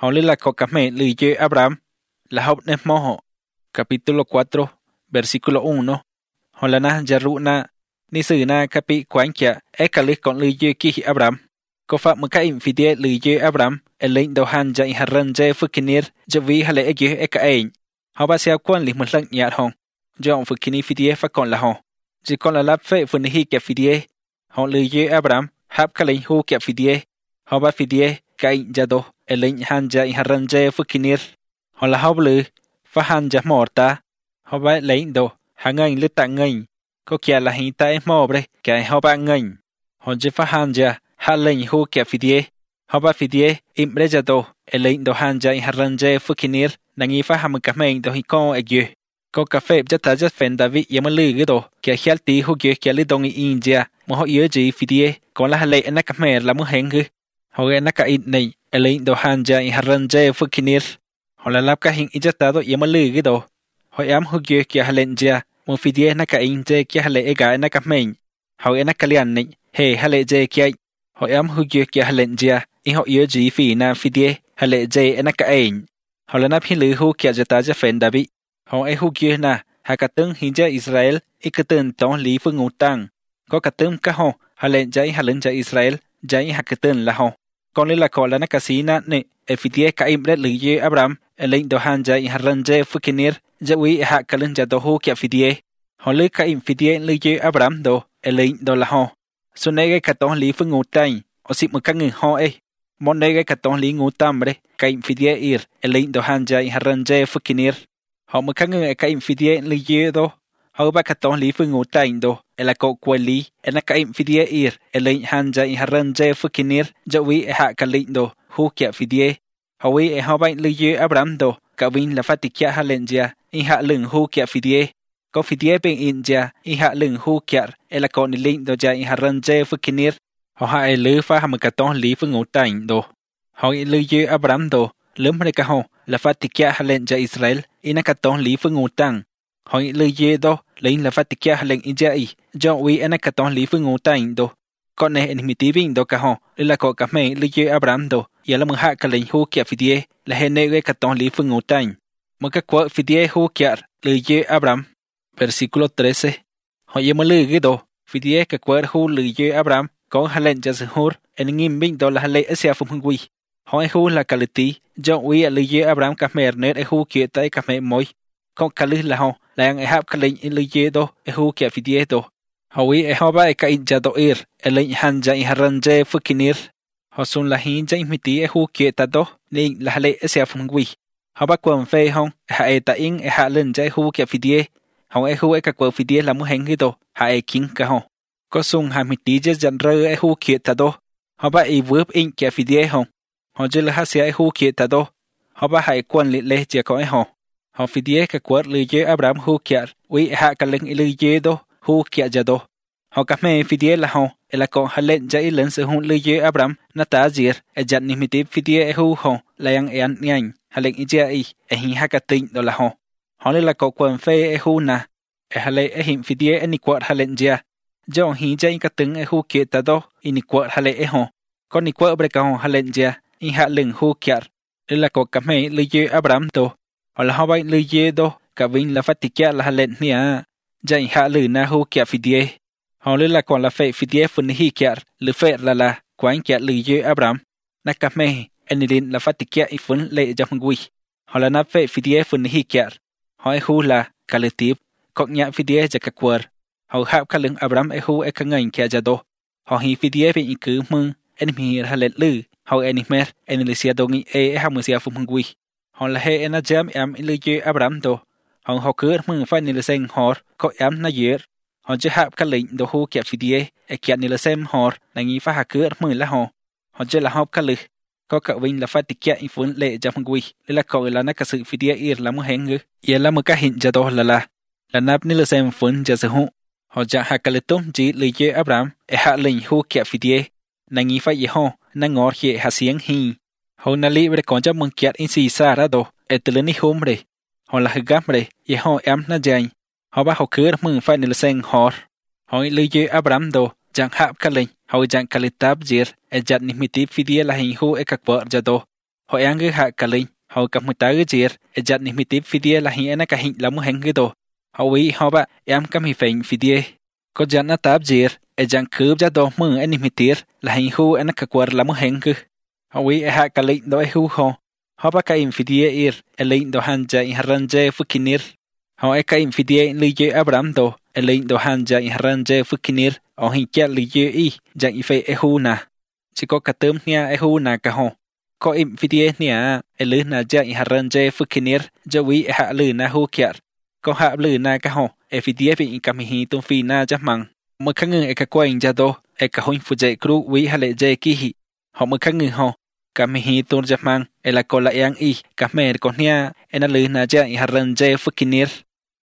Holila Cocame Liye Abraham, la Job Nesmojo, capítulo 4, versículo 1. Holana Jaruna, Nisuna Capi Quankia, Ecali con Liye Ki Abraham. Cofa Mukaim Fidie Liye Abraham, el lệnh đầu hành dạy Haran J Fukinir, Javi Hale Ege Ekain. Hoba Sia Quan Limon Lang Yat Hong, John Fukini Fidie Facon La Hong. Jicon la Lap Fe Funihi Cap Fidie, Hon Liye Abraham, Hap Kalin Hu Cap Fidie, Hoba Fidie, Kain Jado. El lệnh han dạy Haran J Fukinir, họ là hop lư, phá han dạy morta, họ bái lệnh đồ, hàng ngành lư tạng ngành, có kia là hình tại mò bre, cái họ bác ngành, họ chỉ phá han dạy, hạ lệnh hô kia fidie, họ bác fidie, im bre dạy đồ, el lệnh đồ han dạy Haran J Fukinir, nàng y phá hàm cả mình đồ hi con ế dư, có cà phê chất thả chất phèn David yếm lư cái đồ, kia khiál tí hô kia kia lư đông y India, mà họ yếu gì fidie, có là hạ lệnh anh cả mẹ là muốn hẹn gư, họ gây naka in này. El lệnh đầu hành dạy Haran J Fukinir, họ là lắp các hình ijatado yamalu cái đồ, họ ám hô kia kia halen ja, một fidie naka in J kia hale ega naka mình, họ naka lian này, he hale J kia, họ ám hô kia halen ja, in họ yếu gì phi na fidie hale J naka in, họ là nắp hin lư hô kia jata ja phèn David, họ hô kia na, hạ cả tương hin ja Israel, ikatun tông lý phương ngũ tăng, có cả tương cả họ halen dạy halen ja Israel, dạy hạ cả tương là họ. Con lấy là có là nakasina nè, fidie kaim red Liye Abraham, el lệnh đầu hành dạy Haran J Fukinir, jawi hạ kalin jado hu kia fidie. Họ lấy kaim fidie Liye Abraham do, el lệnh do là họ. So này cái katon lý phương ngũ tay, ở xịp một các người họ ấy. Món này cái katon lý ngũ tam đấy, kaim fidie ir, el lệnh đầu hành dạy Haran J Fukinir. Họ một các người kaim fidie Liye do, họ ba katon lý phương ngũ tay do. El ako kweli, en akaim fidie ir, el lệnh han dạy Haran J Fukinir, jawi hạ kalin do, hu kia fidie. Hawi họ bain Liye Abraham do, cả vinh là phát tikia halen ja, in hạ lưng hu kia fidie. Có fidie bên in ja, in hạ lưng hu kia, el ako ni lệnh do dạy Haran J Fukinir. Họ hạ el lư pha hàm katon lý phương ngũ tảnh do. Họ Liye Abraham do, lướm rê ca ho, là phát tikia halen ja Israel, in katon lý phương ngũ tặng. Họ Liye do, lấy là phát tikia halen Ijai, do uy en katon lý phương ngũ tảnh do. Con này en mitiving do ca ho, là có cả mẹ Liye Abraham do, ya là mừng hạ cả lệnh hu kia fidie, là hene gây katon lý phương ngũ tảnh. Một cái quote fidie hu kia Liye Abraham, versículo 13. Họ yếm lư ghi do, fidie cái quote hu Liye Abraham, có halen cho sự hur, en nghiêm binh do là halen Asia phùng hung quy. Họ hu là cả liti, do uy Liye Abraham cả mẹ nết hu kia tay cả mẹ mối. Con cả lư là họ, là anh hạp cả lệnh Liye do, hu kia fidie do. Họ uy họ ba cái in jado ir, el lệnh han dạy Haran J Fukinir. Họ sun là hin dạy miti hu kia ta do, nên là halen Asia phùng quy. Họ ba quần phê hông, hạ ta in hạ lên dạy hu kia fidie. Họ hu các quần fidie là muốn hẹn ghi do, hạ kín cả họ. Có sun hạ miti dạy dặn rơ hu kia ta do. Họ ba vớp in kia fidie hông. Họ dạy là hạ xia hu kia ta do. Họ ba hạ quần lị lê chia có họ. Họ fidie các quật Liye Abraham hu kia, uy hạ cả lệnh Liye do, hu kia jado. Họ cả mẹ fidie là họ, là có halen dạy lên sự hôn Liye Abraham, nata zir, dặn nimitiv fidie hu họ, là yang ean nhanh, halen Ijai, hình hạ cả tinh đó là họ. Họ là có quần phê hu na, halen hình fidie any quật halen ja. Do hình dạy cả tinh hu kia ta do, in quật halen họ. Có ni quật bê cả họ halen ja, in hạ lưng hu kia. Là có cả mẹ Liye Abraham do. Họ là họ bain Liye do, cả vinh là phát tikia là halen nia, dạy hạ lử na hu kia fidie. Họ là còn là phê fidie phun hi kia, lử phê là quán kia Liye Abraham. Na cả mẹ, enidin là phát tikia i phun lệ jam gui. Họ là nắp phê fidie phun hi kia. Họ hu là cả lử tiếp, cọc nhạc fidie ja cả quờ. Họ hạp cả lưng Abraham hu cả ngành kia jado. Họ hi fidie bên i cứ mừng, enimi halen lử, họ enimer, enilisia dongi hamusia phun gui. Họ là hệ na jam em Liye Abraham do. Họ cứ mừng phải nila sen hor, có em na yer. Họ chỉ hạp các lệnh do hu kia fidie, kia nila xem hor, là nghi phải hạ cứ mừng là họ. Họ chỉ là họp các lực. Có cả vinh là phải tiết kiệm phun lệ jam gui, là cậu là naka sự fidie ir là muốn hẹn ngư. Ia là một cái hình cho đó là nạp nila xem phun cho sự hu. Họ chỉ hạ các lực tông chỉ Liye Abraham, hạ lệnh hu kia fidie, là nghi phải gì họ, là ngor kia hạ xieng hi. Họ nà li về con cho mừng kiệt in si sa ra đồ, lên hôm rồi. Họ là gam rồi, ye họ em na dạy. Họ ba họ cứ mừng phải nil sen họ. Họ Liye Abraham đồ, chẳng hạp cả lệnh, họ chẳng cả lệnh tab diệt, giặt ni miti fidie là hình hu các vợ ra đồ. họ ăn cái hạ cả linh họ cầm một cái chiếc giặt ní mi tiếp video là hiện na cả hình là một hình cái đồ họ uy họ ba em cầm hình phèn video có giặt na tab chiếc giang cướp ra đồ mừng anh mi tiếp là hình hu anh cả quạt là một hình cứ họ uy hạ cả linh đồ hu họ ba cái video ir linh đồ han chạy haran chạy fukinir họ cái video lý chơi Abraham đồ linh đồ han chạy haran chạy fukinir ở hình kia lý chơi y chạy phải hu na chỉ có cả tấm nha hu na cả họ có video nha lư na chạy haran chạy fukinir cho uy hạ lư na hu kia có hạ lư na cả họ video bị cầm hi tung phi na chắc măng một khang người cái quay ra đồ cái hồi phụ chạy kêu uy hạ lệ chạy kí họ một khang người họ kami hi tur jamang ela kola yang i kame ko nia ena le na ja haran je fukinir